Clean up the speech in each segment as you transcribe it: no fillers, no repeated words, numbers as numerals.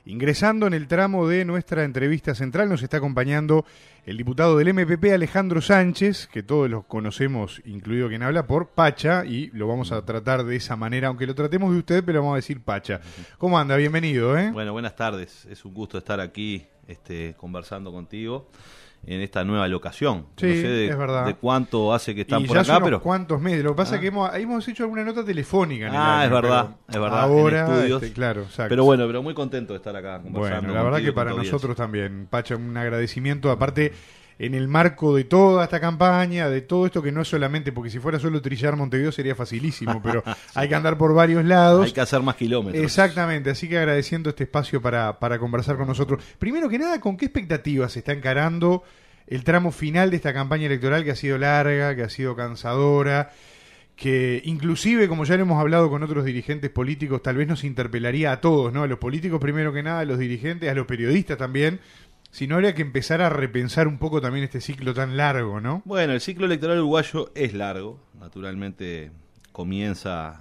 Ingresando en el tramo de nuestra entrevista central nos está acompañando el diputado del MPP, Alejandro Sánchez, que todos los conocemos, incluido quien habla, por Pacha, y lo vamos a tratar de esa manera, aunque lo tratemos de usted, pero vamos a decir Pacha. ¿Cómo anda? Bienvenido, ¿eh? Bueno, buenas tardes. Es un gusto estar aquí conversando contigo en esta nueva locación. Sí, no sé es verdad. de cuánto hace que están y por ya acá, son pero cuántos meses. Lo que pasa es que hemos hecho alguna nota telefónica en el año, es verdad. ahora, en estudios. claro, exacto. Pero bueno, muy contento de estar acá conversando. Bueno, la verdad que para nosotros también, Pacha, un agradecimiento, aparte en el marco de toda esta campaña, de todo esto que no es solamente, porque si fuera solo trillar Montevideo sería facilísimo, pero sí, hay que andar por varios lados. Hay que hacer más kilómetros. Exactamente, así que agradeciendo este espacio para conversar con nosotros. Primero que nada, ¿con qué expectativas se está encarando el tramo final de esta campaña electoral que ha sido larga, que ha sido cansadora, que inclusive, como ya lo hemos hablado con otros dirigentes políticos, tal vez nos interpelaría a todos, ¿no? A los políticos primero que nada, a los dirigentes, a los periodistas también, si no habría que empezar a repensar un poco también este ciclo tan largo, ¿no? Bueno, el ciclo electoral uruguayo es largo, naturalmente comienza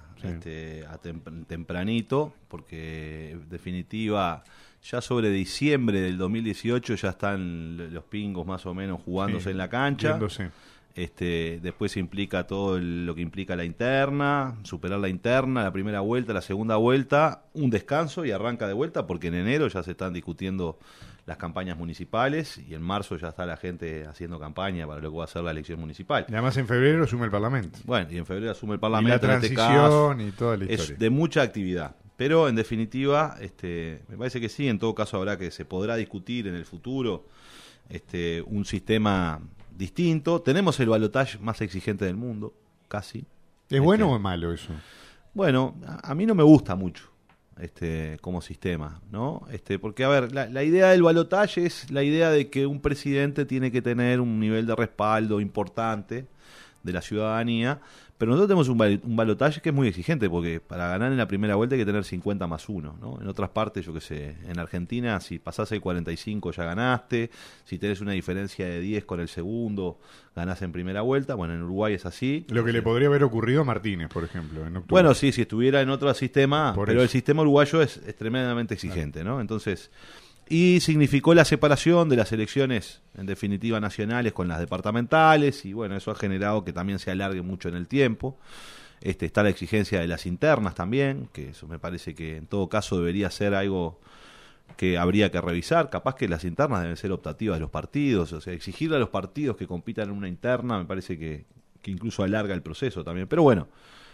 tempranito, porque en definitiva ya sobre diciembre del 2018 ya están los pingos más o menos jugándose en la cancha. Viéndose. Después implica todo lo que implica la interna, superar la interna, la primera vuelta, la segunda vuelta, un descanso y arranca de vuelta, porque en enero ya se están discutiendo las campañas municipales y en marzo ya está la gente haciendo campaña para lo que va a ser la elección municipal. Y además en febrero asume el Parlamento. Bueno, y en febrero asume el Parlamento. Y la transición y toda la historia. Es de mucha actividad. Pero en definitiva, me parece que sí, en todo caso habrá que se podrá discutir en el futuro un sistema distinto. Tenemos el balotaje más exigente del mundo, casi. ¿Es bueno o es malo eso? Bueno, a mí no me gusta mucho como sistema, ¿no? Porque, a ver, la idea del balotaje es la idea de que un presidente tiene que tener un nivel de respaldo importante de la ciudadanía, pero nosotros tenemos un balotaje que es muy exigente, porque para ganar en la primera vuelta hay que tener 50 más 1, ¿no? En otras partes, yo qué sé, en Argentina, si pasás el 45 ya ganaste, si tenés una diferencia de 10 con el segundo, ganás en primera vuelta. Bueno, en Uruguay es así. Lo que le podría haber ocurrido a Martínez, por ejemplo, en octubre. Bueno, sí, si estuviera en otro sistema, Por pero eso. el sistema uruguayo es tremendamente exigente, ¿no? Entonces, y significó la separación de las elecciones, en definitiva, nacionales con las departamentales, y bueno, eso ha generado que también se alargue mucho en el tiempo. Está la exigencia de las internas también, que eso me parece que en todo caso debería ser algo que habría que revisar. Capaz que las internas deben ser optativas de los partidos, o sea, exigirle a los partidos que compitan en una interna me parece que incluso alarga el proceso también. Pero bueno,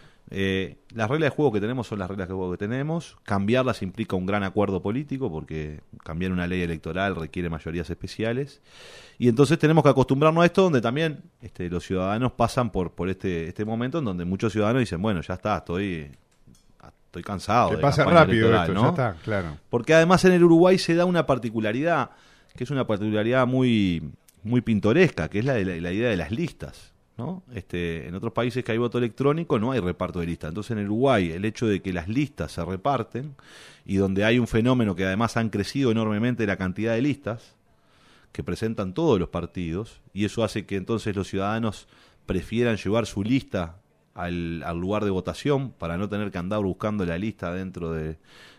las reglas de juego que tenemos son las reglas de juego que tenemos. Cambiarlas implica un gran acuerdo político, porque cambiar una ley electoral requiere mayorías especiales, y entonces tenemos que acostumbrarnos a esto, donde también los ciudadanos pasan por este momento en donde muchos ciudadanos dicen, bueno, ya está, estoy cansado. Que de pasa campaña rápido electoral, esto, ¿no? ya está, claro. Porque además en el Uruguay se da una particularidad, que es una particularidad muy, muy pintoresca, que es la idea de las listas, ¿no? En otros países que hay voto electrónico no hay reparto de listas. Entonces en Uruguay el hecho de que las listas se reparten, y donde hay un fenómeno que además han crecido enormemente la cantidad de listas que presentan todos los partidos, y eso hace que entonces los ciudadanos prefieran llevar su lista al lugar de votación para no tener que andar buscando la lista dentro del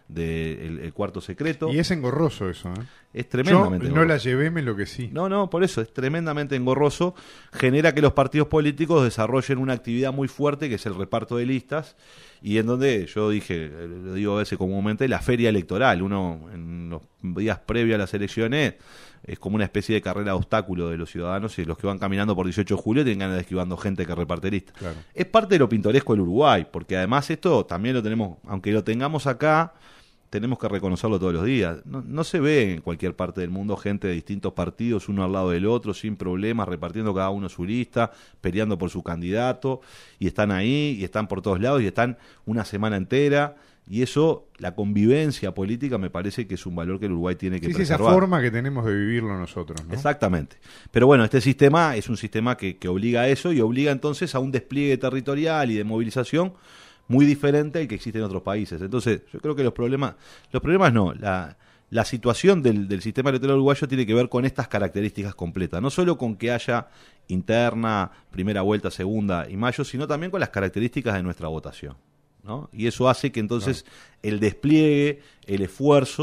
cuarto secreto. Y es engorroso eso, ¿eh? Es tremendamente Yo no la llevé, me enloquecí. No, por eso, es tremendamente engorroso. Genera que los partidos políticos desarrollen una actividad muy fuerte, que es el reparto de listas, y en donde yo lo digo a veces comúnmente, la feria electoral. Uno, en los días previos a las elecciones, es como una especie de carrera de obstáculo de los ciudadanos, y los que van caminando por 18 de julio tienen ganas de esquivando gente que reparte listas. Claro. Es parte de lo pintoresco del Uruguay, porque además esto también lo tenemos, aunque lo tengamos acá, tenemos que reconocerlo todos los días. No se ve en cualquier parte del mundo gente de distintos partidos, uno al lado del otro, sin problemas, repartiendo cada uno su lista, peleando por su candidato, y están ahí, y están por todos lados, y están una semana entera, y eso, la convivencia política, me parece que es un valor que el Uruguay tiene que preservar. Sí, esa forma que tenemos de vivirlo nosotros, ¿no? Exactamente. Pero bueno, este sistema es un sistema que obliga a eso, y obliga entonces a un despliegue territorial y de movilización muy diferente al que existe en otros países. Entonces, yo creo que los problemas no, la situación del sistema electoral uruguayo tiene que ver con estas características completas, no solo con que haya interna, primera vuelta, segunda y mayo, sino también con las características de nuestra votación, ¿no? Y eso hace que entonces el despliegue, el esfuerzo,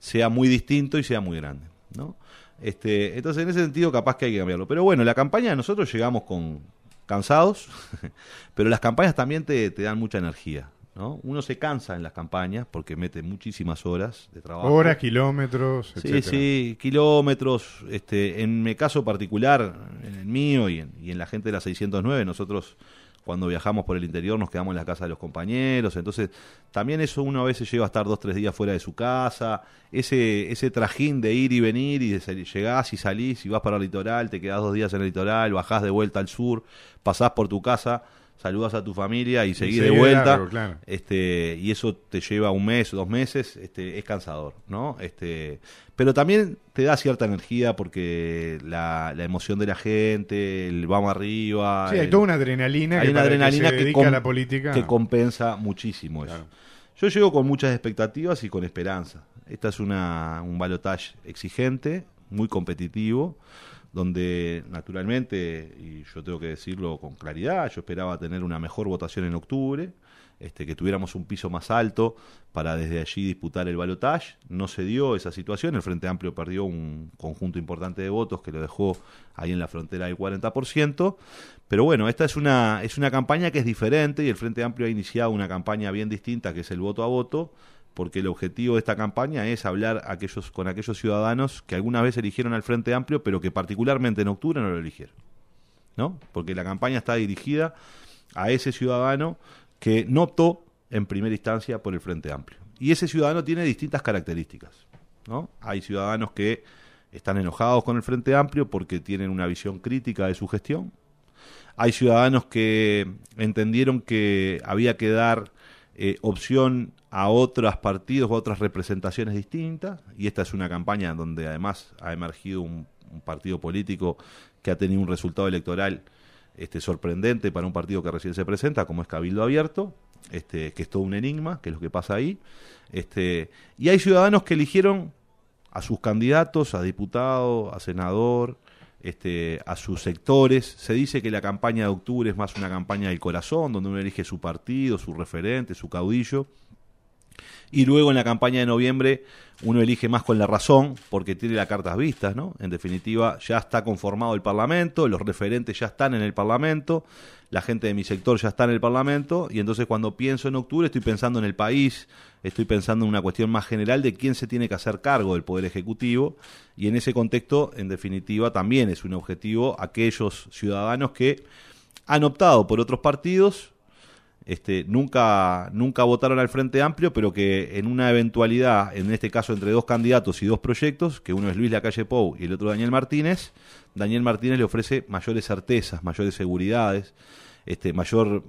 sea muy distinto y sea muy grande, ¿no? Entonces, en ese sentido, capaz que hay que cambiarlo. Pero bueno, la campaña nosotros llegamos cansados, pero las campañas también te dan mucha energía, ¿no? Uno se cansa en las campañas porque mete muchísimas horas de trabajo. Horas, kilómetros, etcétera. Sí, kilómetros. En mi caso particular, en el mío y en la gente de la 609, nosotros cuando viajamos por el interior nos quedamos en la casa de los compañeros, entonces también eso uno a veces llega a estar 2-3 días fuera de su casa, ese trajín de ir y venir y llegás y salís y vas para el litoral, te quedás 2 días en el litoral, bajás de vuelta al sur, pasás por tu casa, saludas a tu familia y seguís de vuelta, largo, claro. Y eso te lleva 1 mes o 2 meses, es cansador, ¿no? Pero también te da cierta energía porque la emoción de la gente, el vamos arriba. Sí, hay toda una adrenalina hay una adrenalina que se dedica a la política. Que compensa muchísimo eso. Claro. Yo llego con muchas expectativas y con esperanza. Esta es un balotaje exigente, muy competitivo, donde naturalmente, y yo tengo que decirlo con claridad, yo esperaba tener una mejor votación en octubre, que tuviéramos un piso más alto para desde allí disputar el balotaje. No se dio esa situación, el Frente Amplio perdió un conjunto importante de votos que lo dejó ahí en la frontera del 40%, pero bueno, esta es una campaña que es diferente y el Frente Amplio ha iniciado una campaña bien distinta que es el voto a voto, porque el objetivo de esta campaña es hablar con aquellos ciudadanos que alguna vez eligieron al Frente Amplio, pero que particularmente en octubre no lo eligieron, ¿no? Porque la campaña está dirigida a ese ciudadano que no optó en primera instancia por el Frente Amplio. Y ese ciudadano tiene distintas características, ¿no? Hay ciudadanos que están enojados con el Frente Amplio porque tienen una visión crítica de su gestión. Hay ciudadanos que entendieron que había que dar opción a otros partidos o a otras representaciones distintas, y esta es una campaña donde además ha emergido un partido político que ha tenido un resultado electoral sorprendente para un partido que recién se presenta, como es Cabildo Abierto, que es todo un enigma, que es lo que pasa ahí. Y hay ciudadanos que eligieron a sus candidatos, a diputado, a senador, a sus sectores. Se dice que la campaña de octubre es más una campaña del corazón, donde uno elige su partido, su referente, su caudillo. Y luego en la campaña de noviembre uno elige más con la razón, porque tiene las cartas vistas, ¿no? En definitiva, ya está conformado el Parlamento, los referentes ya están en el Parlamento, la gente de mi sector ya está en el Parlamento, y entonces cuando pienso en octubre estoy pensando en el país, estoy pensando en una cuestión más general de quién se tiene que hacer cargo del Poder Ejecutivo, y en ese contexto, en definitiva, también es un objetivo aquellos ciudadanos que han optado por otros partidos, nunca votaron al Frente Amplio, pero que en una eventualidad, en este caso entre 2 candidatos y 2 proyectos, que uno es Luis Lacalle Pou y el otro Daniel Martínez le ofrece mayores certezas, mayores seguridades, mayor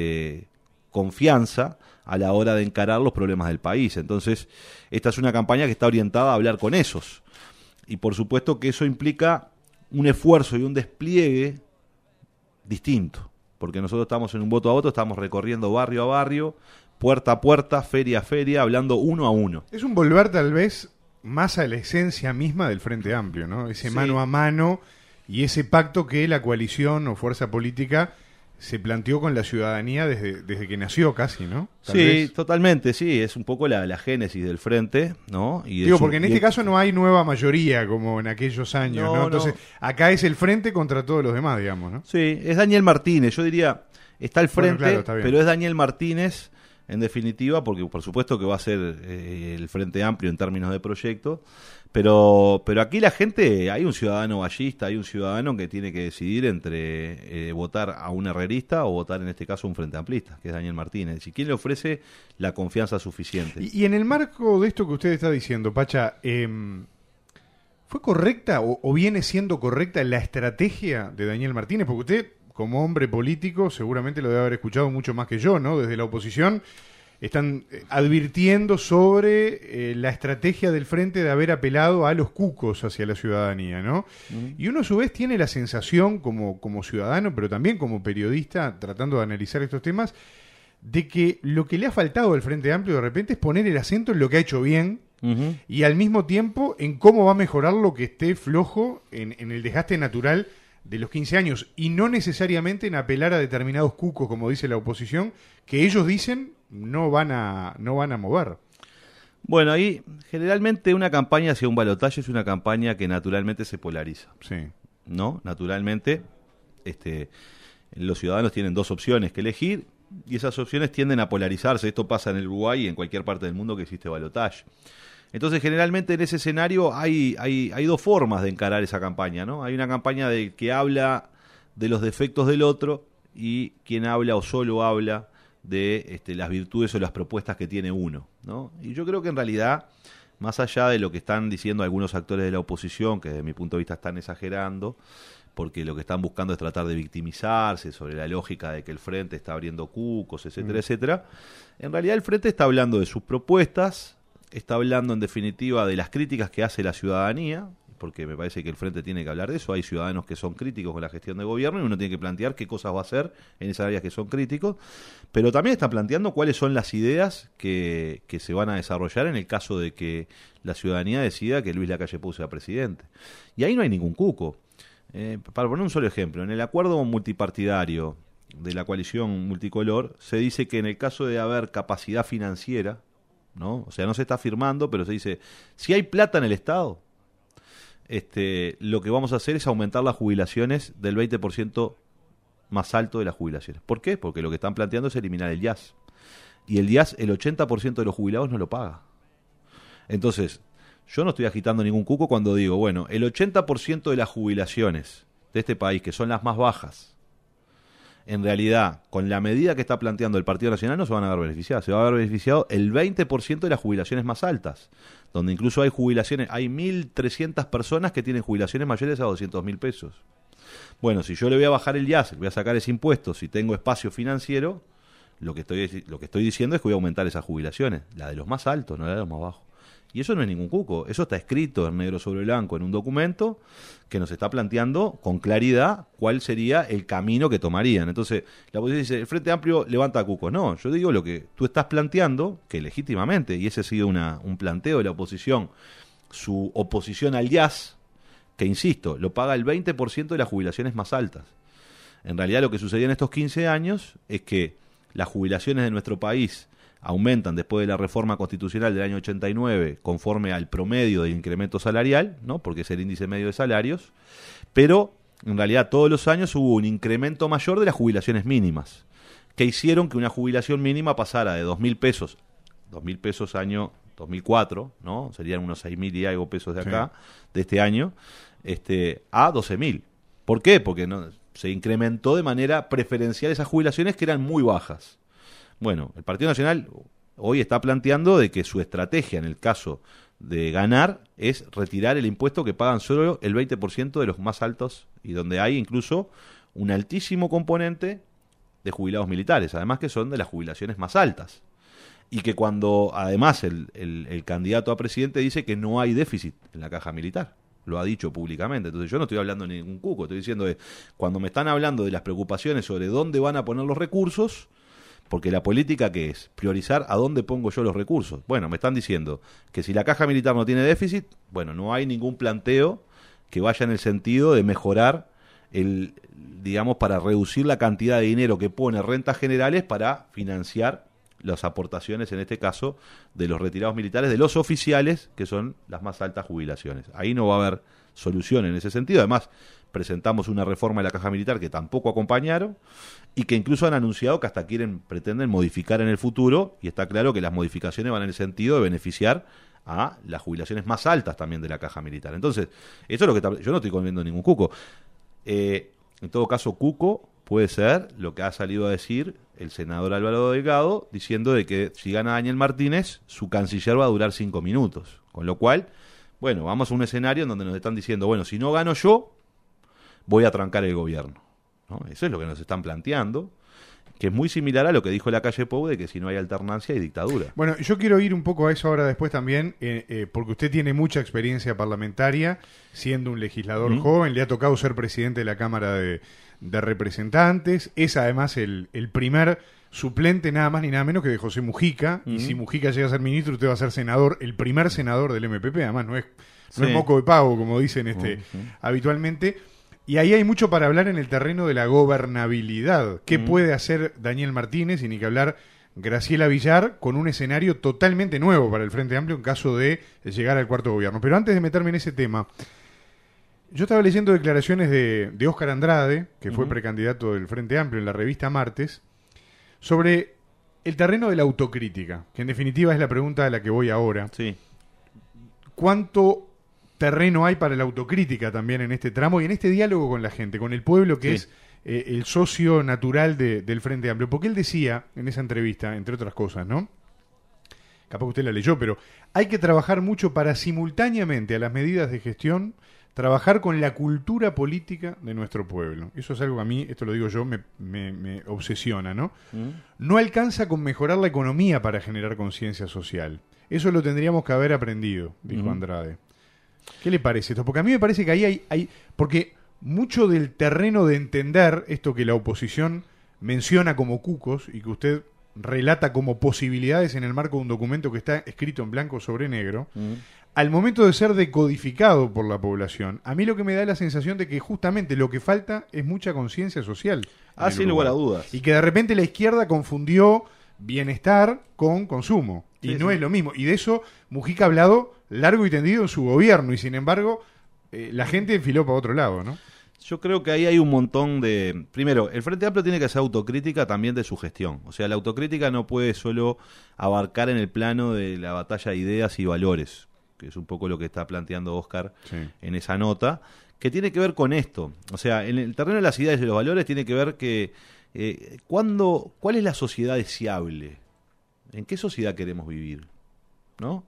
confianza a la hora de encarar los problemas del país. Entonces, esta es una campaña que está orientada a hablar con esos. Y por supuesto que eso implica un esfuerzo y un despliegue distinto. Porque nosotros estamos en un voto a voto, estamos recorriendo barrio a barrio, puerta a puerta, feria a feria, hablando uno a uno. Es un volver tal vez más a la esencia misma del Frente Amplio, ¿no? Ese mano a mano y ese pacto que la coalición o fuerza política se planteó con la ciudadanía desde que nació casi, ¿no? Tal vez. Totalmente, sí, es un poco la génesis del Frente, ¿no? Porque en este caso no hay nueva mayoría como en aquellos años, ¿no? Entonces, acá es el Frente contra todos los demás, digamos, ¿no? Sí, es Daniel Martínez, yo diría, está el Frente, bueno, claro, pero es Daniel Martínez, en definitiva, porque por supuesto que va a ser el Frente Amplio en términos de proyecto, pero aquí la gente, hay un ciudadano vallista, hay un ciudadano que tiene que decidir entre votar a un herrerista o votar en este caso a un Frente Amplista, que es Daniel Martínez, y quién le ofrece la confianza suficiente. Y en el marco de esto que usted está diciendo, Pacha, ¿fue correcta o viene siendo correcta la estrategia de Daniel Martínez? Porque usted, como hombre político, seguramente lo debe haber escuchado mucho más que yo, ¿no? Desde la oposición están advirtiendo sobre la estrategia del Frente de haber apelado a los cucos hacia la ciudadanía, ¿no? Y uno a su vez tiene la sensación como ciudadano, pero también como periodista, tratando de analizar estos temas, de que lo que le ha faltado al Frente Amplio de repente es poner el acento en lo que ha hecho bien y al mismo tiempo en cómo va a mejorar lo que esté flojo en el desgaste natural de los 15 años y no necesariamente en apelar a determinados cucos, como dice la oposición, que ellos dicen no van a mover. Bueno, ahí generalmente una campaña hacia un balotaje es una campaña que naturalmente se polariza, Sí. ¿no? Naturalmente, los ciudadanos tienen dos opciones que elegir y esas opciones tienden a polarizarse. Esto pasa en el Uruguay y en cualquier parte del mundo que existe balotaje. Entonces, generalmente en ese escenario hay dos formas de encarar esa campaña, ¿no? Hay una campaña de que habla de los defectos del otro y quien habla o solo habla de las virtudes o las propuestas que tiene uno, ¿no? Y yo creo que en realidad, más allá de lo que están diciendo algunos actores de la oposición, que desde mi punto de vista están exagerando, porque lo que están buscando es tratar de victimizarse sobre la lógica de que el Frente está abriendo cucos, etcétera, etcétera, en realidad el Frente está hablando de sus propuestas, está hablando en definitiva de las críticas que hace la ciudadanía, porque me parece que el Frente tiene que hablar de eso. Hay ciudadanos que son críticos con la gestión de gobierno y uno tiene que plantear qué cosas va a hacer en esas áreas que son críticos, pero también está planteando cuáles son las ideas que se van a desarrollar en el caso de que la ciudadanía decida que Luis Lacalle Pou sea presidente. Y ahí no hay ningún cuco. Para poner un solo ejemplo, en el acuerdo multipartidario de la coalición multicolor se dice que en el caso de haber capacidad financiera, ¿no? O sea, no se está firmando, pero se dice, si hay plata en el Estado, lo que vamos a hacer es aumentar las jubilaciones del 20% más alto de las jubilaciones. ¿Por qué? Porque lo que están planteando es eliminar el IAS. Y el IAS, el 80% de los jubilados no lo paga. Entonces, yo no estoy agitando ningún cuco cuando digo, bueno, el 80% de las jubilaciones de este país, que son las más bajas, en realidad, con la medida que está planteando el Partido Nacional, no se van a ver beneficiadas. Se va a ver beneficiado el 20% de las jubilaciones más altas, donde incluso hay jubilaciones, hay 1.300 personas que tienen jubilaciones mayores a 200.000 pesos. Bueno, si yo le voy a bajar el IAS, le voy a sacar ese impuesto, si tengo espacio financiero, lo que estoy diciendo es que voy a aumentar esas jubilaciones, la de los más altos, no la de los más bajos. Y eso no es ningún cuco, eso está escrito en negro sobre blanco en un documento que nos está planteando con claridad cuál sería el camino que tomarían. Entonces, la oposición dice, el Frente Amplio levanta cucos. No, yo digo lo que tú estás planteando, que legítimamente, y ese ha sido un planteo de la oposición, su oposición al IAS, que insisto, lo paga el 20% de las jubilaciones más altas. En realidad lo que sucedió en estos 15 años es que las jubilaciones de nuestro país aumentan después de la reforma constitucional del año 89 conforme al promedio del incremento salarial, ¿no? Porque es el índice medio de salarios, pero en realidad todos los años hubo un incremento mayor de las jubilaciones mínimas, que hicieron que una jubilación mínima pasara de 2.000 pesos año 2004, ¿no? Serían unos 6.000 y algo pesos de acá, sí, de este año, a 12.000. ¿Por qué? Porque se incrementó de manera preferencial esas jubilaciones que eran muy bajas. Bueno, el Partido Nacional hoy está planteando de que su estrategia en el caso de ganar es retirar el impuesto que pagan solo el 20% de los más altos y donde hay incluso un altísimo componente de jubilados militares, además que son de las jubilaciones más altas. Y que cuando además el candidato a presidente dice que no hay déficit en la caja militar. Lo ha dicho públicamente. Entonces yo no estoy hablando de ningún cuco, estoy diciendo que cuando me están hablando de las preocupaciones sobre dónde van a poner los recursos, porque la política, ¿qué es? Priorizar a dónde pongo yo los recursos. Bueno, me están diciendo que si la caja militar no tiene déficit, bueno, no hay ningún planteo que vaya en el sentido de mejorar digamos, para reducir la cantidad de dinero que pone rentas generales para financiar las aportaciones, en este caso, de los retirados militares, de los oficiales, que son las más altas jubilaciones. Ahí no va a haber solución en ese sentido. Además, presentamos una reforma de la caja militar que tampoco acompañaron y que incluso han anunciado que hasta pretenden modificar en el futuro, y está claro que las modificaciones van en el sentido de beneficiar a las jubilaciones más altas también de la caja militar. Entonces, eso es lo que yo no estoy comiendo ningún cuco. En todo caso, cuco puede ser lo que ha salido a decir el senador Álvaro Delgado, diciendo de que si gana Daniel Martínez, su canciller va a durar 5 minutos. Con lo cual, bueno, vamos a un escenario en donde nos están diciendo, bueno, si no gano yo, voy a trancar el gobierno, ¿no? Eso es lo que nos están planteando, que es muy similar a lo que dijo Lacalle Pou de que si no hay alternancia hay dictadura. Bueno, yo quiero ir un poco a eso ahora después también, porque usted tiene mucha experiencia parlamentaria, siendo un legislador joven, le ha tocado ser presidente de la Cámara de Representantes, es además el primer suplente nada más ni nada menos que de José Mujica, y si Mujica llega a ser ministro, usted va a ser senador, el primer senador del MPP, además no es moco de pavo, como dicen habitualmente. Y ahí hay mucho para hablar en el terreno de la gobernabilidad. ¿Qué puede hacer Daniel Martínez? Y ni que hablar Graciela Villar con un escenario totalmente nuevo para el Frente Amplio en caso de llegar al cuarto gobierno. Pero antes de meterme en ese tema, yo estaba leyendo declaraciones de Óscar Andrade, que fue precandidato del Frente Amplio en la revista Martes, sobre el terreno de la autocrítica, que en definitiva es la pregunta a la que voy ahora. Sí. ¿Cuánto terreno hay para la autocrítica también en este tramo y en este diálogo con la gente, con el pueblo que es el socio natural del Frente Amplio? Porque él decía en esa entrevista, entre otras cosas, ¿no? Capaz que usted la leyó, pero hay que trabajar mucho para simultáneamente a las medidas de gestión trabajar con la cultura política de nuestro pueblo. Eso es algo que a mí, esto lo digo yo, me obsesiona, ¿no? No alcanza con mejorar la economía para generar conciencia social. Eso lo tendríamos que haber aprendido, dijo Andrade. ¿Qué le parece esto? Porque a mí me parece que ahí hay porque mucho del terreno de entender esto que la oposición menciona como cucos y que usted relata como posibilidades en el marco de un documento que está escrito en blanco sobre negro, al momento de ser decodificado por la población, a mí lo que me da la sensación de que justamente lo que falta es mucha conciencia social. Sin lugar a dudas. Y que de repente la izquierda confundió bienestar con consumo. Y no es lo mismo. Y de eso Mujica ha hablado largo y tendido en su gobierno. Y sin embargo, la gente enfiló para otro lado, ¿no? Yo creo que ahí hay un montón de... Primero, el Frente Amplio tiene que hacer autocrítica también de su gestión. O sea, la autocrítica no puede solo abarcar en el plano de la batalla de ideas y valores, que es un poco lo que está planteando Óscar en esa nota, que tiene que ver con esto. O sea, en el terreno de las ideas y los valores tiene que ver que ¿cuál es la sociedad deseable? ¿En qué sociedad queremos vivir? ¿No?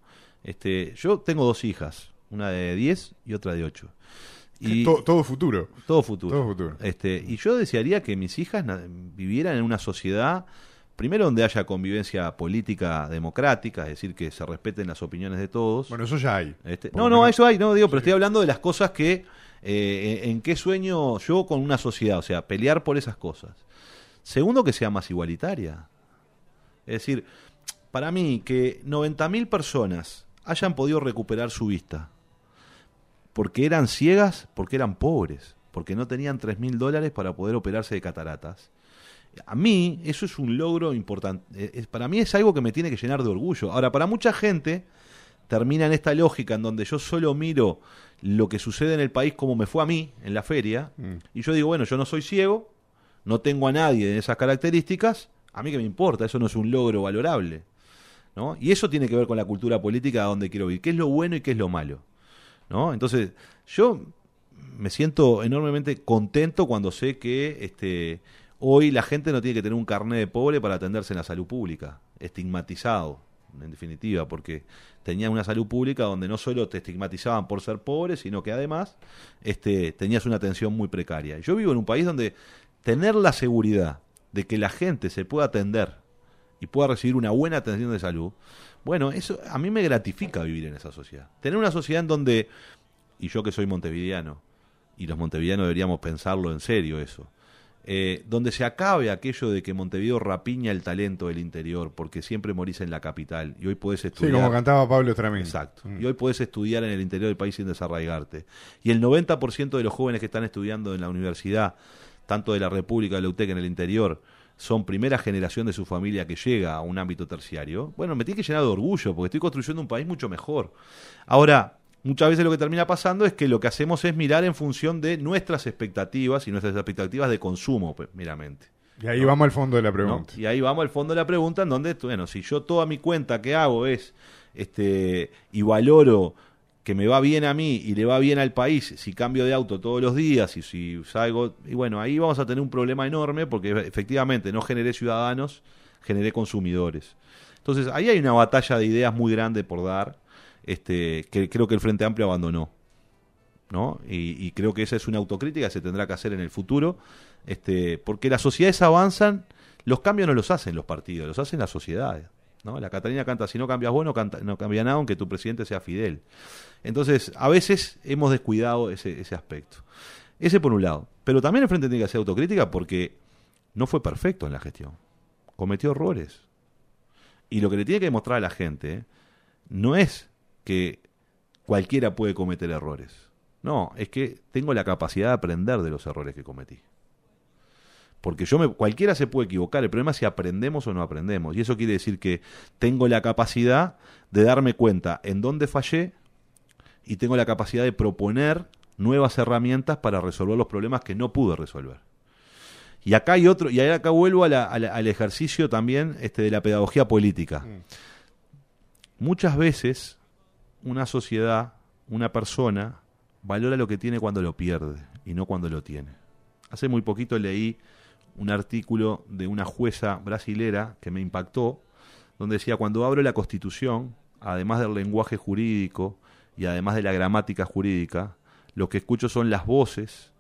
Yo tengo 2 hijas, una de 10 y otra de 8. Y todo futuro. Todo futuro. Todo futuro. Y yo desearía que mis hijas vivieran en una sociedad, primero donde haya convivencia política democrática, es decir, que se respeten las opiniones de todos. Bueno, eso ya hay. Eso hay, pero estoy hablando de las cosas que, en qué sueño yo con una sociedad, o sea, pelear por esas cosas. Segundo, que sea más igualitaria. Es decir, para mí, que 90.000 personas hayan podido recuperar su vista porque eran ciegas, porque eran pobres, porque no tenían $3.000 para poder operarse de cataratas. A mí eso es un logro importante. Para mí es algo que me tiene que llenar de orgullo. Ahora, para mucha gente termina en esta lógica en donde yo solo miro lo que sucede en el país como me fue a mí en la feria, y yo digo, bueno, yo no soy ciego, no tengo a nadie de esas características, a mí que me importa, eso no es un logro valorable, ¿no? Y eso tiene que ver con la cultura política a donde quiero vivir, qué es lo bueno y qué es lo malo, ¿no? Entonces, yo me siento enormemente contento cuando sé que hoy la gente no tiene que tener un carné de pobre para atenderse en la salud pública, estigmatizado, en definitiva, porque tenías una salud pública donde no solo te estigmatizaban por ser pobre, sino que además tenías una atención muy precaria. Yo vivo en un país donde tener la seguridad de que la gente se pueda atender y pueda recibir una buena atención de salud, bueno, eso a mí me gratifica vivir en esa sociedad. Tener una sociedad en donde, y yo que soy montevideano, y los montevideanos deberíamos pensarlo en serio eso, donde se acabe aquello de que Montevideo rapiña el talento del interior porque siempre morís en la capital y hoy podés estudiar. Sí, como cantaba Pablo Estramín. Exacto. Y hoy podés estudiar en el interior del país sin desarraigarte. Y el 90% de los jóvenes que están estudiando en la universidad, tanto de la República de la UTEC en el interior, son primera generación de su familia que llega a un ámbito terciario. Bueno, me tiene que llenar de orgullo porque estoy construyendo un país mucho mejor. Ahora, muchas veces lo que termina pasando es que lo que hacemos es mirar en función de nuestras expectativas y nuestras expectativas de consumo, pues, meramente. Y ahí vamos al fondo de la pregunta. ¿No? Y ahí vamos al fondo de la pregunta en donde, bueno, si yo toda mi cuenta que hago es y valoro que me va bien a mí y le va bien al país si cambio de auto todos los días y si salgo, y bueno, ahí vamos a tener un problema enorme porque efectivamente no generé ciudadanos, generé consumidores. Entonces, ahí hay una batalla de ideas muy grande por dar, que creo que el Frente Amplio abandonó, ¿no? Y creo que esa es una autocrítica que se tendrá que hacer en el futuro, porque las sociedades avanzan, los cambios no los hacen los partidos, los hacen las sociedades, ¿no? La Catalina canta, si no cambias vos, no cambia nada, aunque tu presidente sea Fidel. Entonces, a veces hemos descuidado ese aspecto. Ese por un lado. Pero también el Frente tiene que hacer autocrítica porque no fue perfecto en la gestión. Cometió errores. Y lo que le tiene que demostrar a la gente no es que cualquiera puede cometer errores. No, es que tengo la capacidad de aprender de los errores que cometí. Porque cualquiera se puede equivocar, el problema es si aprendemos o no aprendemos. Y eso quiere decir que tengo la capacidad de darme cuenta en dónde fallé y tengo la capacidad de proponer nuevas herramientas para resolver los problemas que no pude resolver. Y acá hay otro, y acá vuelvo al ejercicio también de la pedagogía política. Muchas veces una sociedad, una persona, valora lo que tiene cuando lo pierde y no cuando lo tiene. Hace muy poquito leí un artículo de una jueza brasilera que me impactó, donde decía, cuando abro la Constitución, además del lenguaje jurídico y además de la gramática jurídica, lo que escucho son las voces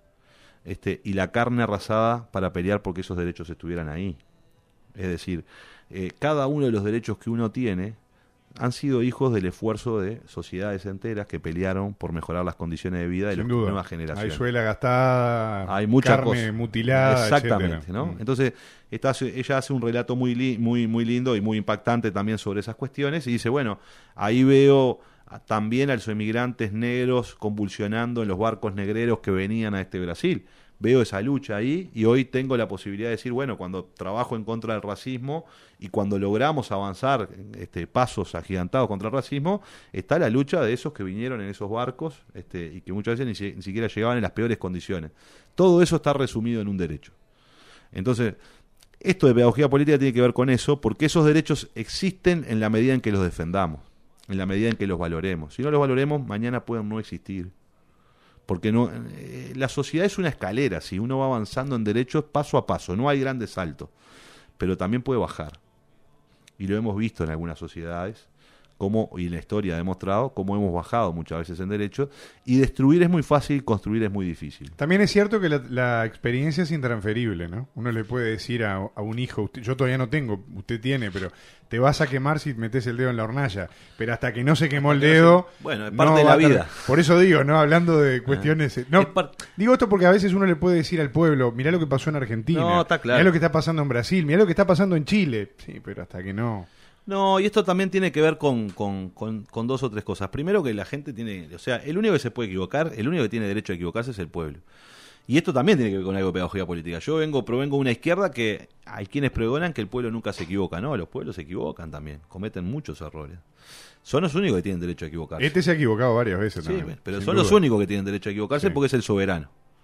y la carne arrasada para pelear porque esos derechos estuvieran ahí. Es decir, cada uno de los derechos que uno tiene han sido hijos del esfuerzo de sociedades enteras que pelearon por mejorar las condiciones de vida de las nuevas generaciones. Hay suela gastada, hay mucha carne mutilada, exactamente, etcétera. ¿no? Entonces, ella hace un relato muy lindo y muy impactante también sobre esas cuestiones y dice, bueno, ahí veo también a los emigrantes negros convulsionando en los barcos negreros que venían a Brasil. Veo esa lucha ahí y hoy tengo la posibilidad de decir, bueno, cuando trabajo en contra del racismo y cuando logramos avanzar pasos agigantados contra el racismo, está la lucha de esos que vinieron en esos barcos y que muchas veces ni siquiera llegaban en las peores condiciones. Todo eso está resumido en un derecho. Entonces, esto de pedagogía política tiene que ver con eso, porque esos derechos existen en la medida en que los defendamos, en la medida en que los valoremos. Si no los valoremos, mañana pueden no existir. Porque la sociedad es una escalera, si uno va avanzando en derechos paso a paso, no hay grandes saltos, pero también puede bajar. Y lo hemos visto en algunas sociedades, y en la historia ha demostrado cómo hemos bajado muchas veces en derechos, y destruir es muy fácil, construir es muy difícil. También es cierto que la experiencia es intransferible, ¿no? Uno le puede decir a un hijo, yo todavía no tengo, usted tiene, pero te vas a quemar si metes el dedo en la hornalla, pero hasta que no se quemó el dedo... Bueno, es parte de la vida. Por eso digo, ¿no? Hablando de cuestiones... Digo esto porque a veces uno le puede decir al pueblo, mirá lo que pasó en Argentina, no, está claro. Mirá lo que está pasando en Brasil, mirá lo que está pasando en Chile. Sí, pero hasta que no... No, y esto también tiene que ver con dos o tres cosas. Primero, que la gente tiene... O sea, el único que se puede equivocar, el único que tiene derecho a equivocarse es el pueblo. Y esto también tiene que ver con algo de pedagogía política. Yo provengo de una izquierda que hay quienes pregonan que el pueblo nunca se equivoca. No, los pueblos se equivocan también, cometen muchos errores. Son los únicos que tienen derecho a equivocarse. Se ha equivocado varias veces sí, también. Pero son los únicos que tienen derecho a equivocarse, sí, porque es el soberano,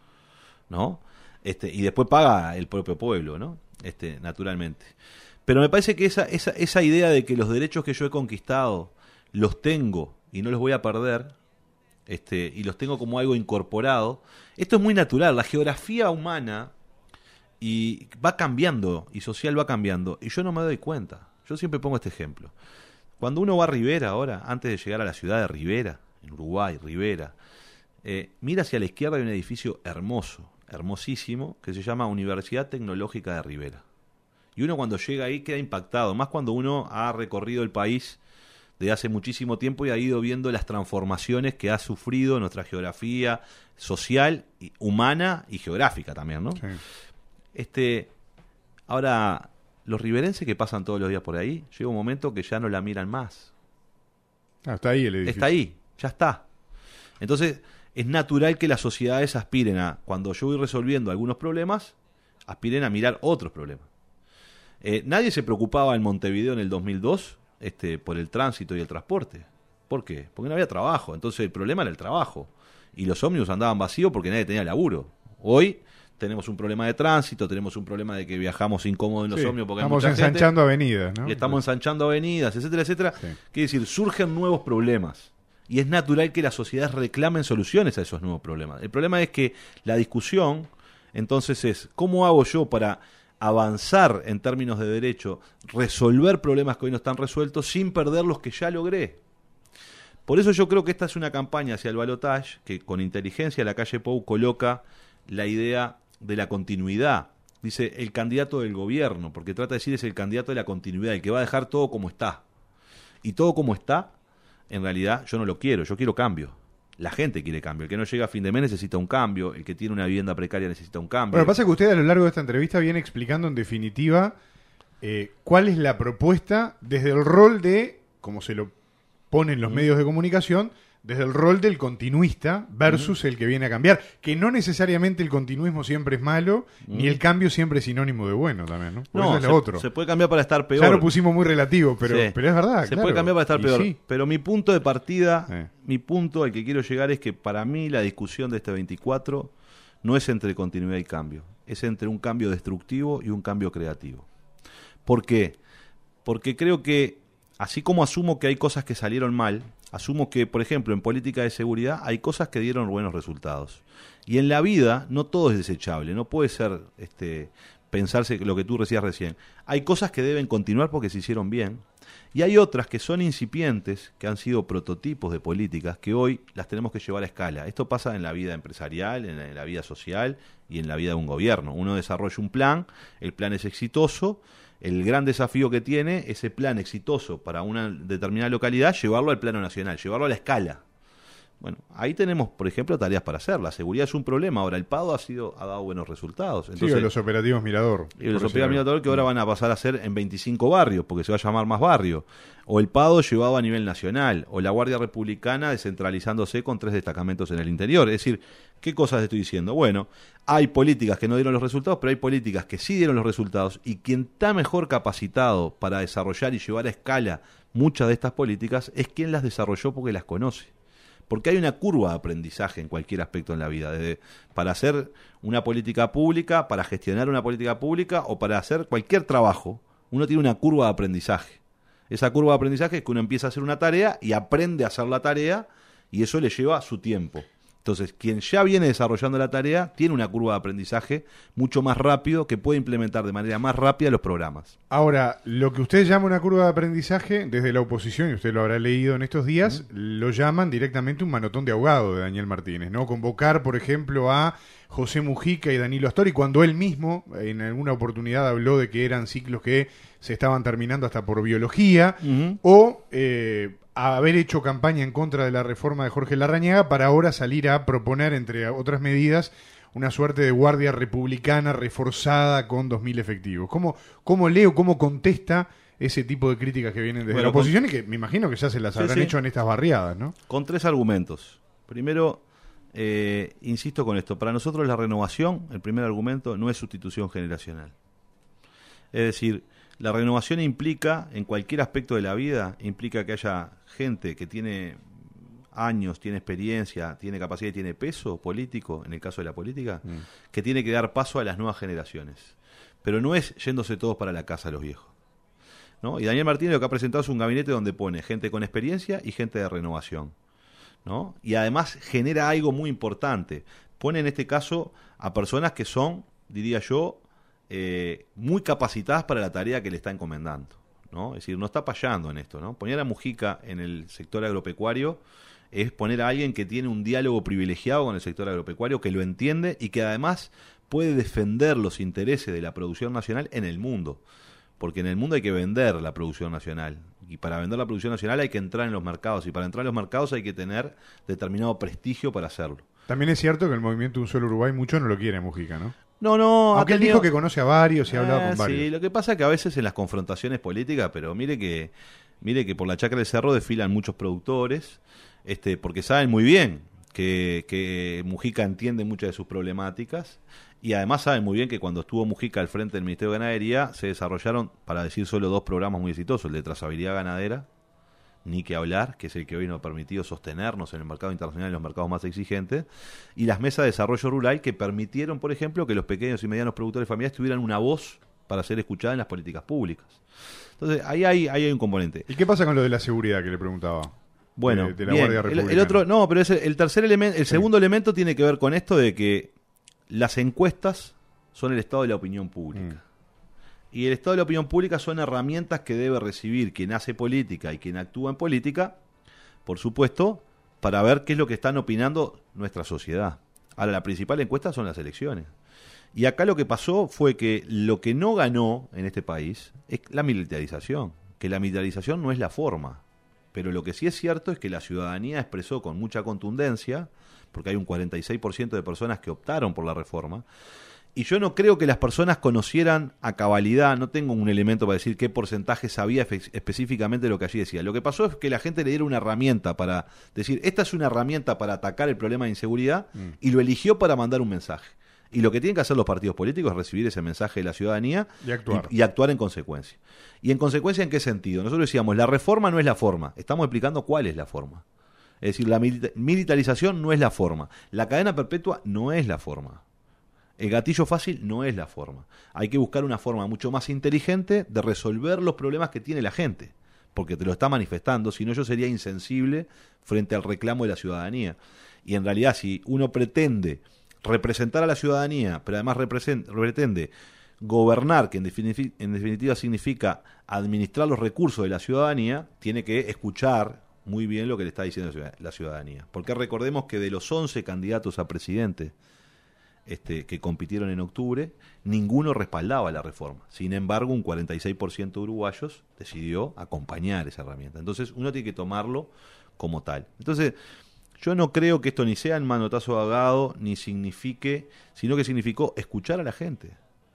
¿no? Y después paga el propio pueblo, ¿no? Naturalmente. Pero me parece que esa idea de que los derechos que yo he conquistado los tengo y no los voy a perder, y los tengo como algo incorporado, esto es muy natural. La geografía humana y va cambiando, y social va cambiando, y yo no me doy cuenta. Yo siempre pongo este ejemplo. Cuando uno va a Rivera ahora, antes de llegar a la ciudad de Rivera, en Uruguay, Rivera, mira hacia la izquierda, hay un edificio hermoso, hermosísimo, que se llama Universidad Tecnológica de Rivera. Y uno cuando llega ahí queda impactado, más cuando uno ha recorrido el país de hace muchísimo tiempo y ha ido viendo las transformaciones que ha sufrido nuestra geografía social, humana y geográfica también, ¿no? Sí. Ahora, los riverenses que pasan todos los días por ahí, llega un momento que ya no la miran más. Está ahí el edificio. Está ahí, ya está. Entonces, es natural que las sociedades aspiren a, cuando yo voy resolviendo algunos problemas, aspiren a mirar otros problemas. Nadie se preocupaba en Montevideo en el 2002 por el tránsito y el transporte. ¿Por qué? Porque no había trabajo. Entonces el problema era el trabajo. Y los ómnibus andaban vacíos porque nadie tenía laburo. Hoy tenemos un problema de tránsito, tenemos un problema de que viajamos incómodos en los ómnibus porque estamos ensanchando avenidas, ¿no? Y estamos ensanchando avenidas, etcétera, etcétera. Sí. Quiere decir, surgen nuevos problemas. Y es natural que las sociedades reclamen soluciones a esos nuevos problemas. El problema es que la discusión, entonces, es ¿cómo hago yo para avanzar en términos de derecho, resolver problemas que hoy no están resueltos sin perder los que ya logré? Por eso yo creo que esta es una campaña hacia el balotaje que con inteligencia la calle Pou coloca la idea de la continuidad. Dice el candidato del gobierno, porque trata de decir es el candidato de la continuidad, el que va a dejar todo como está. Y todo como está, en realidad yo no lo quiero, yo quiero cambio. La gente quiere cambio. El que no llega a fin de mes necesita un cambio. El que tiene una vivienda precaria necesita un cambio. Bueno, lo que pasa es que usted a lo largo de esta entrevista viene explicando en definitiva cuál es la propuesta desde el rol de, como se lo ponen los medios de comunicación, desde el rol del continuista versus el que viene a cambiar, que no necesariamente el continuismo siempre es malo, ni el cambio siempre es sinónimo de bueno también, ¿no? Porque eso es lo otro. Se puede cambiar para estar peor. Ya lo pusimos muy relativo, pero, Sí. pero es verdad. Se puede cambiar para estar peor. Sí. Pero mi punto de partida, mi punto al que quiero llegar es que para mí la discusión de este 24 no es entre continuidad y cambio, es entre un cambio destructivo y un cambio creativo. ¿Por qué? Porque creo que, así como asumo que hay cosas que salieron mal, asumo que, por ejemplo, en política de seguridad hay cosas que dieron buenos resultados. Y en la vida no todo es desechable, no puede ser pensarse lo que tú decías recién. Hay cosas que deben continuar porque se hicieron bien, y hay otras que son incipientes, que han sido prototipos de políticas, que hoy las tenemos que llevar a escala. Esto pasa en la vida empresarial, en la vida social y en la vida de un gobierno. Uno desarrolla un plan, el plan es exitoso. El gran desafío que tiene ese plan exitoso para una determinada localidad, llevarlo al plano nacional, llevarlo a la escala. Bueno, ahí tenemos, por ejemplo, tareas para hacer. La seguridad es un problema. Ahora, el PADO ha dado buenos resultados. Entonces, sí, los operativos Mirador. Y los operativos Mirador que ahora van a pasar a ser en 25 barrios, porque se va a llamar más barrio. O el PADO llevado a nivel nacional. O la Guardia Republicana descentralizándose con 3 destacamentos en el interior. Es decir, ¿qué cosas estoy diciendo? Bueno, hay políticas que no dieron los resultados, pero hay políticas que sí dieron los resultados. Y quien está mejor capacitado para desarrollar y llevar a escala muchas de estas políticas es quien las desarrolló porque las conoce. Porque hay una curva de aprendizaje en cualquier aspecto en la vida, para hacer una política pública, para gestionar una política pública o para hacer cualquier trabajo, uno tiene una curva de aprendizaje. Esa curva de aprendizaje es que uno empieza a hacer una tarea y aprende a hacer la tarea y eso le lleva su tiempo. Entonces, quien ya viene desarrollando la tarea tiene una curva de aprendizaje mucho más rápido que puede implementar de manera más rápida los programas. Ahora, lo que usted llama una curva de aprendizaje, desde la oposición, y usted lo habrá leído en estos días, lo llaman directamente un manotón de ahogado de Daniel Martínez, ¿no? Convocar, por ejemplo, a José Mujica y Danilo Astori, cuando él mismo en alguna oportunidad habló de que eran ciclos que se estaban terminando hasta por biología, o haber hecho campaña en contra de la reforma de Jorge Larrañaga para ahora salir a proponer, entre otras medidas, una suerte de guardia republicana reforzada con 2.000 efectivos. ¿Cómo leo, cómo contesta ese tipo de críticas que vienen desde la oposición y que me imagino que ya se las habrán hecho en estas barriadas, ¿no? Con 3 argumentos. Primero, insisto con esto, para nosotros la renovación, el primer argumento, no es sustitución generacional. Es decir, la renovación implica, en cualquier aspecto de la vida, implica que haya gente que tiene años, tiene experiencia, tiene capacidad y tiene peso político, en el caso de la política, que tiene que dar paso a las nuevas generaciones. Pero no es yéndose todos para la casa los viejos, ¿no? Y Daniel Martínez lo que ha presentado es un gabinete donde pone gente con experiencia y gente de renovación, ¿no? Y además genera algo muy importante. Pone en este caso a personas que son, diría yo, muy capacitadas para la tarea que le está encomendando, ¿no? Es decir, no está payando en esto, ¿no? Poner a Mujica en el sector agropecuario es poner a alguien que tiene un diálogo privilegiado con el sector agropecuario, que lo entiende y que además puede defender los intereses de la producción nacional en el mundo, porque en el mundo hay que vender la producción nacional, y para vender la producción nacional hay que entrar en los mercados, y para entrar en los mercados hay que tener determinado prestigio para hacerlo. También es cierto que el movimiento Un Solo Uruguay mucho no lo quiere Mujica, ¿no? No, aunque él dijo que conoce a varios y ha hablado con varios. Sí, lo que pasa es que a veces en las confrontaciones políticas, pero mire que por la Chacra del Cerro desfilan muchos productores, porque saben muy bien que Mujica entiende muchas de sus problemáticas, y además saben muy bien que cuando estuvo Mujica al frente del Ministerio de Ganadería se desarrollaron, para decir solo 2 programas muy exitosos, el de trazabilidad ganadera, ni que hablar, que es el que hoy nos ha permitido sostenernos en el mercado internacional, en los mercados más exigentes, y las mesas de desarrollo rural que permitieron, por ejemplo, que los pequeños y medianos productores familiares tuvieran una voz para ser escuchada en las políticas públicas. Entonces, ahí hay un componente. ¿Y qué pasa con lo de la seguridad que le preguntaba? Bueno, de la bien, Guardia Republicana. el otro, no, pero es el tercer elemento, el segundo elemento tiene que ver con esto de que las encuestas son el estado de la opinión pública. Y el estado de la opinión pública son herramientas que debe recibir quien hace política y quien actúa en política, por supuesto, para ver qué es lo que están opinando nuestra sociedad. Ahora, la principal encuesta son las elecciones. Y acá lo que pasó fue que lo que no ganó en este país es la militarización, que la militarización no es la forma. Pero lo que sí es cierto es que la ciudadanía expresó con mucha contundencia, porque hay un 46% de personas que optaron por la reforma, Y yo no creo que las personas conocieran a cabalidad, no tengo un elemento para decir qué porcentaje sabía específicamente lo que allí decía. Lo que pasó es que la gente le diera una herramienta para decir, esta es una herramienta para atacar el problema de inseguridad, y lo eligió para mandar un mensaje. Y lo que tienen que hacer los partidos políticos es recibir ese mensaje de la ciudadanía y actuar en consecuencia. ¿Y en consecuencia en qué sentido? Nosotros decíamos, la reforma no es la forma, estamos explicando cuál es la forma. Es decir, la militarización no es la forma, la cadena perpetua no es la forma. El gatillo fácil no es la forma. Hay que buscar una forma mucho más inteligente de resolver los problemas que tiene la gente, porque te lo está manifestando, si no yo sería insensible frente al reclamo de la ciudadanía. Y en realidad, si uno pretende representar a la ciudadanía, pero además pretende gobernar, que en definitiva significa administrar los recursos de la ciudadanía, tiene que escuchar muy bien lo que le está diciendo la ciudadanía. Porque recordemos que de los 11 candidatos a presidente que compitieron en octubre, ninguno respaldaba la reforma. Sin embargo, un 46% de uruguayos decidió acompañar esa herramienta. Entonces, uno tiene que tomarlo como tal. Entonces, yo no creo que esto ni sea en manotazo ahogado, ni signifique, sino que significó escuchar a la gente.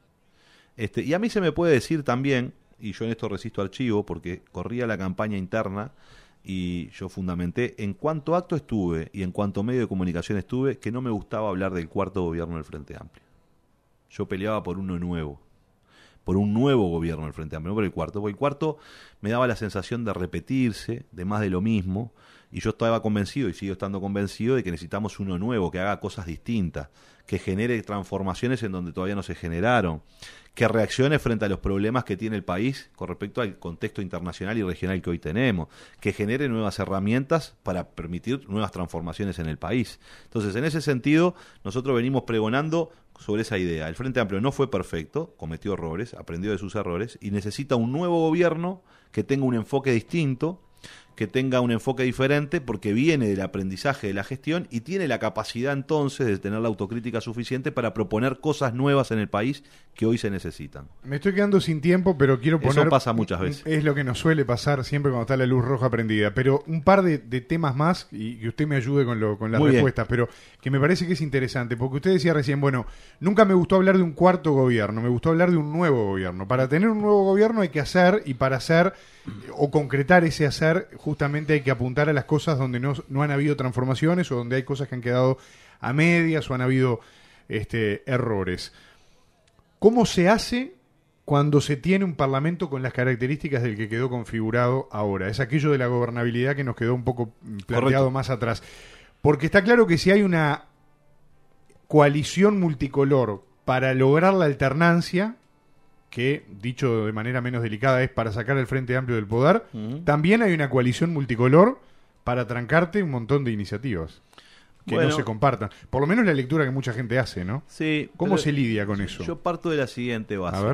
Y a mí se me puede decir también, y yo en esto resisto archivo, porque corría la campaña interna, y yo fundamenté en cuánto acto estuve y en cuánto medio de comunicación estuve, que no me gustaba hablar del cuarto gobierno del Frente Amplio. Yo peleaba por uno nuevo, por un nuevo gobierno del Frente Amplio, no por el cuarto, porque el cuarto me daba la sensación de repetirse, de más de lo mismo, y yo estaba convencido y sigo estando convencido de que necesitamos uno nuevo, que haga cosas distintas, que genere transformaciones en donde todavía no se generaron, que reaccione frente a los problemas que tiene el país con respecto al contexto internacional y regional que hoy tenemos, que genere nuevas herramientas para permitir nuevas transformaciones en el país. Entonces, en ese sentido, nosotros venimos pregonando sobre esa idea. El Frente Amplio no fue perfecto, cometió errores, aprendió de sus errores y necesita un nuevo gobierno que tenga un enfoque distinto, que tenga un enfoque diferente, porque viene del aprendizaje de la gestión y tiene la capacidad entonces de tener la autocrítica suficiente para proponer cosas nuevas en el país que hoy se necesitan. Me estoy quedando sin tiempo, pero quiero poner... Eso pasa muchas veces. Es lo que nos suele pasar siempre cuando está la luz roja prendida, pero un par de temas más, y que usted me ayude con las respuestas, pero que me parece que es interesante, porque usted decía recién, bueno, nunca me gustó hablar de un cuarto gobierno, me gustó hablar de un nuevo gobierno. Para tener un nuevo gobierno hay que hacer, y para hacer o concretar ese hacer, justamente hay que apuntar a las cosas donde no han habido transformaciones o donde hay cosas que han quedado a medias o han habido errores. ¿Cómo se hace cuando se tiene un parlamento con las características del que quedó configurado ahora? Es aquello de la gobernabilidad que nos quedó un poco planteado Correcto. más atrás. Porque está claro que si hay una coalición multicolor para lograr la alternancia, que, dicho de manera menos delicada, es para sacar el Frente Amplio del poder, también hay una coalición multicolor para trancarte un montón de iniciativas que no se compartan. Por lo menos la lectura que mucha gente hace, ¿no? Sí. ¿Cómo se lidia con eso? Yo parto de la siguiente base. A ver.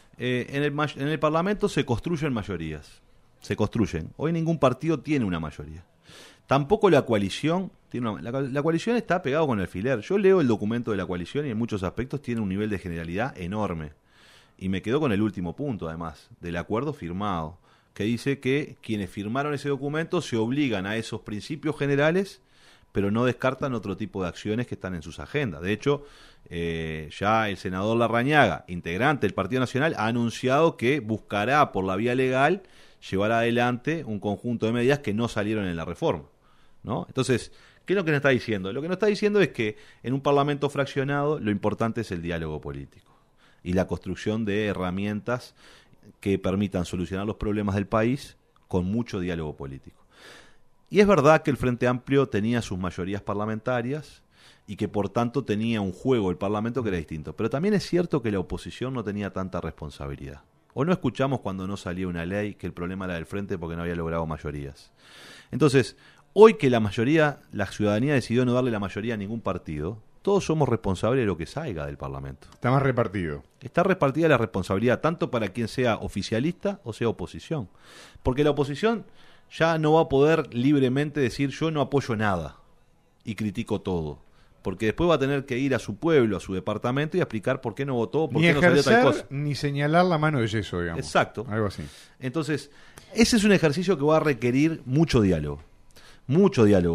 En el Parlamento se construyen mayorías. Se construyen. Hoy ningún partido tiene una mayoría. Tampoco la coalición tiene la coalición está pegado con el alfiler. Yo leo el documento de la coalición y en muchos aspectos tiene un nivel de generalidad enorme. Y me quedo con el último punto, además, del acuerdo firmado, que dice que quienes firmaron ese documento se obligan a esos principios generales, pero no descartan otro tipo de acciones que están en sus agendas. De hecho, ya el senador Larrañaga, integrante del Partido Nacional, ha anunciado que buscará por la vía legal llevar adelante un conjunto de medidas que no salieron en la reforma, ¿no? Entonces, ¿qué es lo que nos está diciendo? Lo que nos está diciendo es que en un parlamento fraccionado lo importante es el diálogo político y la construcción de herramientas que permitan solucionar los problemas del país con mucho diálogo político. Y es verdad que el Frente Amplio tenía sus mayorías parlamentarias y que por tanto tenía un juego el Parlamento que era distinto. Pero también es cierto que la oposición no tenía tanta responsabilidad. O no escuchamos cuando no salía una ley que el problema era del Frente porque no había logrado mayorías. Entonces, hoy que la ciudadanía decidió no darle la mayoría a ningún partido, todos somos responsables de lo que salga del Parlamento. Está más repartido. Está repartida la responsabilidad tanto para quien sea oficialista o sea oposición. Porque la oposición ya no va a poder libremente decir yo no apoyo nada y critico todo. Porque después va a tener que ir a su pueblo, a su departamento y explicar por qué no votó, por qué no salió tal cosa. Ni señalar la mano de yeso, digamos. Exacto. Algo así. Entonces, ese es un ejercicio que va a requerir mucho diálogo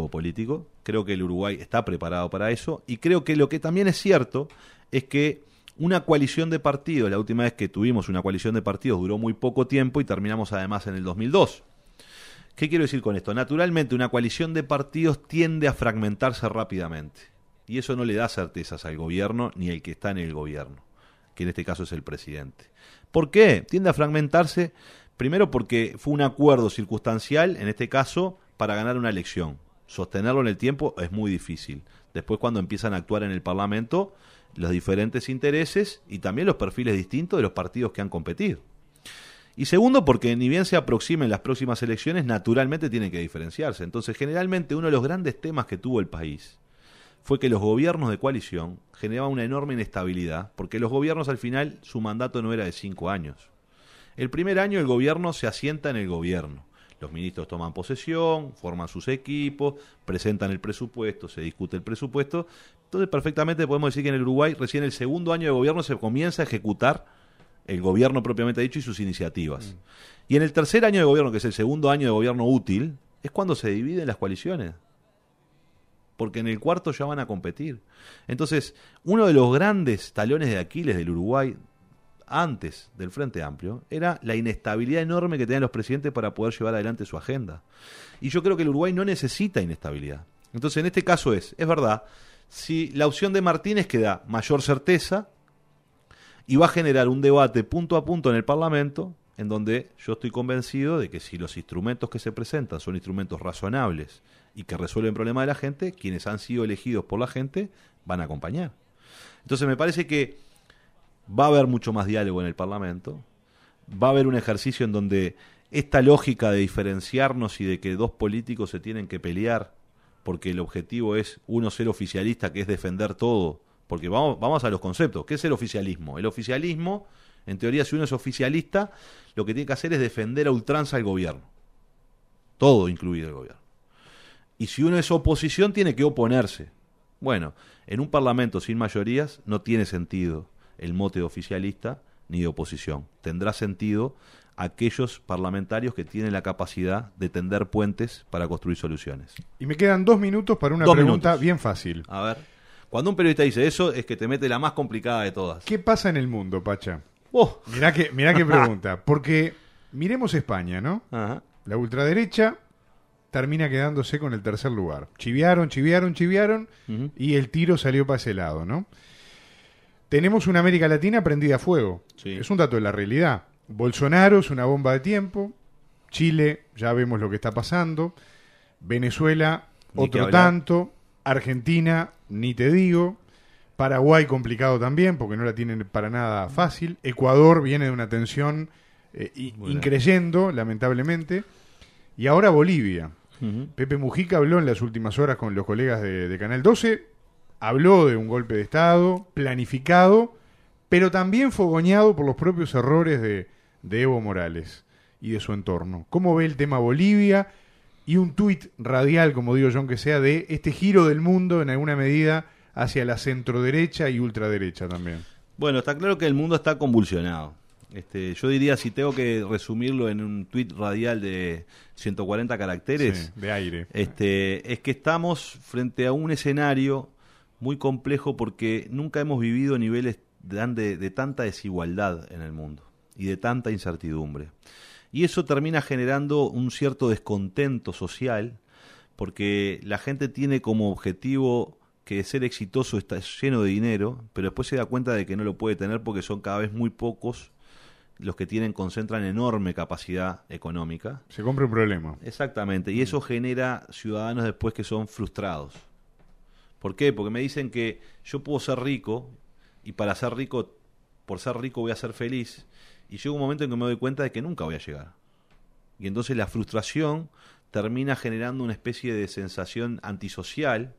político. Creo que el Uruguay está preparado para eso y creo que lo que también es cierto es que una coalición de partidos. La última vez que tuvimos una coalición de partidos duró muy poco tiempo y terminamos además en el 2002. ¿Qué quiero decir con esto? Naturalmente una coalición de partidos tiende a fragmentarse rápidamente y eso no le da certezas al gobierno ni al que está en el gobierno, que en este caso es el presidente. ¿Por qué? Tiende a fragmentarse primero porque fue un acuerdo circunstancial, en este caso, para ganar una elección. Sostenerlo en el tiempo es muy difícil. Después cuando empiezan a actuar en el Parlamento, los diferentes intereses y también los perfiles distintos de los partidos que han competido. Y segundo, porque ni bien se aproximen las próximas elecciones, naturalmente tienen que diferenciarse. Entonces, generalmente uno de los grandes temas que tuvo el país fue que los gobiernos de coalición generaban una enorme inestabilidad, porque los gobiernos al final su mandato no era de 5 años. El primer año el gobierno se asienta en el gobierno. Los ministros toman posesión, forman sus equipos, presentan el presupuesto, se discute el presupuesto. Entonces, perfectamente podemos decir que en el Uruguay recién el segundo año de gobierno se comienza a ejecutar el gobierno propiamente dicho y sus iniciativas. Y en el tercer año de gobierno, que es el segundo año de gobierno útil, es cuando se dividen las coaliciones. Porque en el cuarto ya van a competir. Entonces, uno de los grandes talones de Aquiles del Uruguay, antes del Frente Amplio, era la inestabilidad enorme que tenían los presidentes para poder llevar adelante su agenda. Y yo creo que el Uruguay no necesita inestabilidad. Entonces, en este caso es verdad, si la opción de Martínez que da mayor certeza, y va a generar un debate punto a punto en el Parlamento, en donde yo estoy convencido de que si los instrumentos que se presentan son instrumentos razonables y que resuelven problemas de la gente, quienes han sido elegidos por la gente van a acompañar. Entonces me parece que va a haber mucho más diálogo en el Parlamento, va a haber un ejercicio en donde esta lógica de diferenciarnos y de que dos políticos se tienen que pelear porque el objetivo es uno ser oficialista, que es defender todo. Porque vamos a los conceptos. ¿Qué es el oficialismo? El oficialismo, en teoría, si uno es oficialista, lo que tiene que hacer es defender a ultranza al gobierno. Todo incluido el gobierno. Y si uno es oposición, tiene que oponerse. Bueno, en un parlamento sin mayorías no tiene sentido el mote de oficialista ni de oposición. Tendrá sentido aquellos parlamentarios que tienen la capacidad de tender puentes para construir soluciones. Y me quedan 2 minutos para una pregunta bien fácil. A ver. Cuando un periodista dice eso, es que te mete la más complicada de todas. ¿Qué pasa en el mundo, Pacha? Mirá qué pregunta. Porque miremos España, ¿no? Ajá. La ultraderecha termina quedándose con el tercer lugar. Chiviaron, uh-huh. Y el tiro salió para ese lado, ¿no? Tenemos una América Latina prendida a fuego. Sí. Es un dato de la realidad. Bolsonaro es una bomba de tiempo. Chile, ya vemos lo que está pasando. Venezuela, otro tanto. Argentina, ni te digo. Paraguay complicado también, porque no la tienen para nada fácil. Ecuador viene de una tensión increyendo, lamentablemente. Y ahora Bolivia. Uh-huh. Pepe Mujica habló en las últimas horas con los colegas de Canal 12. Habló de un golpe de Estado planificado, pero también fogoneado por los propios errores de Evo Morales y de su entorno. ¿Cómo ve el tema Bolivia? Y un tuit radial, como digo yo, aunque sea, de este giro del mundo en alguna medida hacia la centroderecha y ultraderecha también. Bueno, está claro que el mundo está convulsionado. Yo diría, si tengo que resumirlo en un tuit radial de 140 caracteres, sí, de aire, es que estamos frente a un escenario muy complejo porque nunca hemos vivido niveles de tanta desigualdad en el mundo y de tanta incertidumbre. Y eso termina generando un cierto descontento social, porque la gente tiene como objetivo que ser exitoso está lleno de dinero, pero después se da cuenta de que no lo puede tener porque son cada vez muy pocos los que concentran enorme capacidad económica. Se compra un problema. Exactamente, y eso genera ciudadanos después que son frustrados. ¿Por qué? Porque me dicen que yo puedo ser rico, y para ser rico, por ser rico voy a ser feliz, y llega un momento en que me doy cuenta de que nunca voy a llegar. Y entonces la frustración termina generando una especie de sensación antisocial,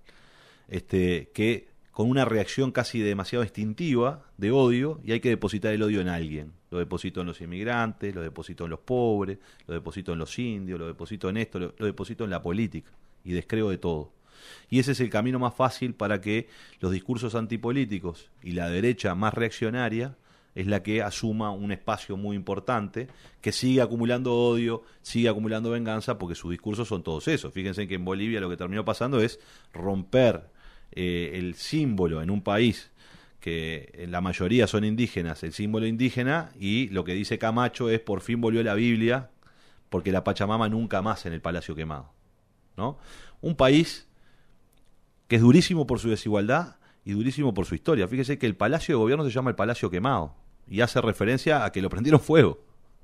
que con una reacción casi demasiado instintiva de odio, y hay que depositar el odio en alguien. Lo deposito en los inmigrantes, lo deposito en los pobres, lo deposito en los indios, lo deposito en esto, lo deposito en la política, y descreo de todo. Y ese es el camino más fácil para que los discursos antipolíticos y la derecha más reaccionaria es la que asuma un espacio muy importante, que sigue acumulando odio, sigue acumulando venganza, porque sus discursos son todos esos. Fíjense que en Bolivia lo que terminó pasando es romper el símbolo en un país que en la mayoría son indígenas, el símbolo indígena, y lo que dice Camacho es: por fin volvió la Biblia, porque la Pachamama nunca más en el Palacio Quemado, ¿no? Un país que es durísimo por su desigualdad y durísimo por su historia. Fíjese que el Palacio de Gobierno se llama el Palacio Quemado y hace referencia a que lo prendieron fuego.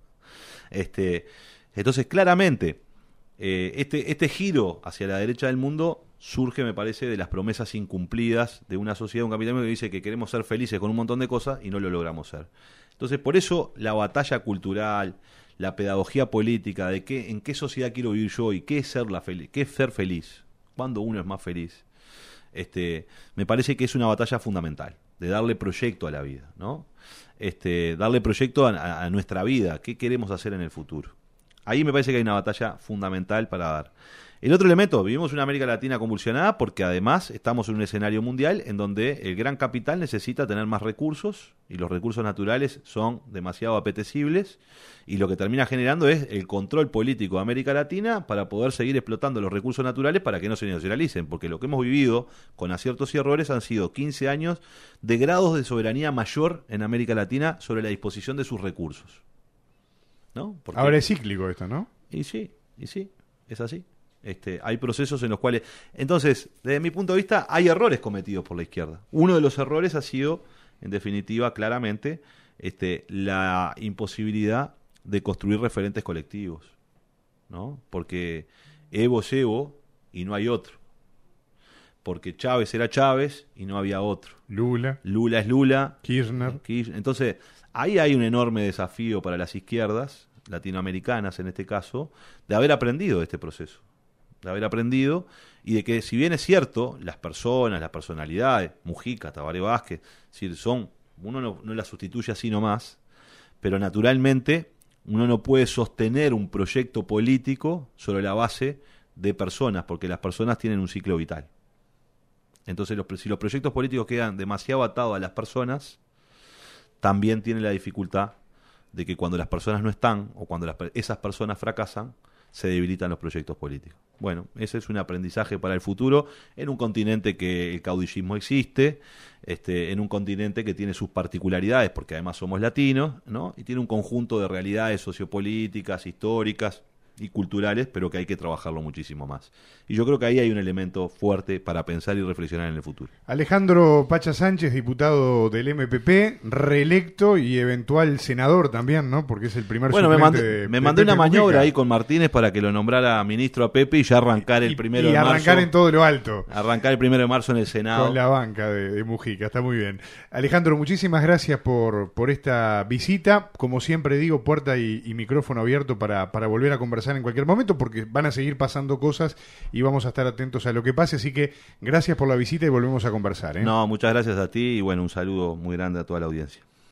Entonces, claramente, este giro hacia la derecha del mundo surge, me parece, de las promesas incumplidas de una sociedad, un capitalismo que dice que queremos ser felices con un montón de cosas y no lo logramos ser. Entonces, por eso la batalla cultural, la pedagogía política de en qué sociedad quiero vivir yo y qué es ser feliz, cuándo uno es más feliz, me parece que es una batalla fundamental, de darle proyecto a la vida, ¿no? Darle proyecto a nuestra vida, qué queremos hacer en el futuro. Ahí me parece que hay una batalla fundamental para dar. El otro elemento: vivimos una América Latina convulsionada porque además estamos en un escenario mundial en donde el gran capital necesita tener más recursos y los recursos naturales son demasiado apetecibles, y lo que termina generando es el control político de América Latina para poder seguir explotando los recursos naturales para que no se nacionalicen, porque lo que hemos vivido con aciertos y errores han sido 15 años de grados de soberanía mayor en América Latina sobre la disposición de sus recursos, ¿no? Porque ahora es cíclico esto, ¿no? Y sí, es así. Hay procesos en los cuales... Entonces, desde mi punto de vista, hay errores cometidos por la izquierda. Uno de los errores ha sido, en definitiva, claramente, la imposibilidad de construir referentes colectivos, ¿no? Porque Evo es Evo y no hay otro. Porque Chávez era Chávez y no había otro. Lula es Lula. Kirchner. Entonces, ahí hay un enorme desafío para las izquierdas, latinoamericanas en este caso, de haber aprendido de este proceso. De haber aprendido, y de que, si bien es cierto, las personas, las personalidades, Mujica, Tabaré Vázquez, uno no las sustituye así nomás, pero naturalmente uno no puede sostener un proyecto político sobre la base de personas, porque las personas tienen un ciclo vital. Entonces, si los proyectos políticos quedan demasiado atados a las personas, también tiene la dificultad de que cuando las personas no están, o cuando esas personas fracasan, se debilitan los proyectos políticos. Bueno, ese es un aprendizaje para el futuro en un continente que el caudillismo existe, en un continente que tiene sus particularidades, porque además somos latinos, ¿no? Y tiene un conjunto de realidades sociopolíticas, históricas y culturales, pero que hay que trabajarlo muchísimo más. Y yo creo que ahí hay un elemento fuerte para pensar y reflexionar en el futuro. Alejandro Pacha Sánchez, diputado del MPP, reelecto y eventual senador también, ¿no? Porque es el primer suplente me mandé una maniobra ahí con Martínez para que lo nombrara ministro a Pepe y ya arrancar el 1 de marzo. Y arrancar en todo lo alto. Arrancar el 1 de marzo en el Senado. Con la banca de Mujica, está muy bien. Alejandro, muchísimas gracias por esta visita. Como siempre digo, puerta y micrófono abierto para volver a conversar en cualquier momento, porque van a seguir pasando cosas y vamos a estar atentos a lo que pase, así que gracias por la visita y volvemos a conversar, ¿eh? No, muchas gracias a ti y bueno, un saludo muy grande a toda la audiencia.